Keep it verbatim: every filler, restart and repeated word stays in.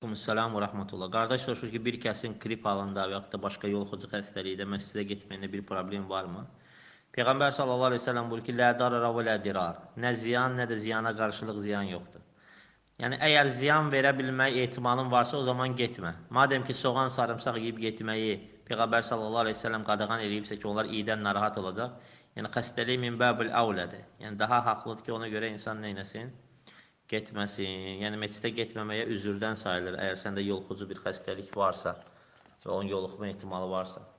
Salam və rəhmətullah. Qardaş soruşur ki, bir kəsin grip halında və yaxud da başqa yoluxucu xəstəlikdə məscidə getməyində bir problem varmı? Peyğəmbər sallallahu əleyhi və səlləm buyurur ki, lə darara və lə dirar. Nə ziyan, nə də ziyana qarşılıq ziyan yoxdur. Yəni, əgər ziyan verə bilmək ehtimalın varsa, o zaman getmə. Madəm ki, soğan, sarımsaq yeyib getməyi Peyğəmbər sallallahu əleyhi və səlləm qadağan edibsə ki, onlar iyidən narahat olacaq. Yəni, xəstəlik min bəbil əvlədir. Yəni, daha haqlıdır ki, ona görə insan neynəsin? Getməsin. Yəni, məscidə getməməyə üzrdən sayılır, əgər səndə yoluxucu bir xəstəlik varsa və onun yoluxma ehtimalı varsa.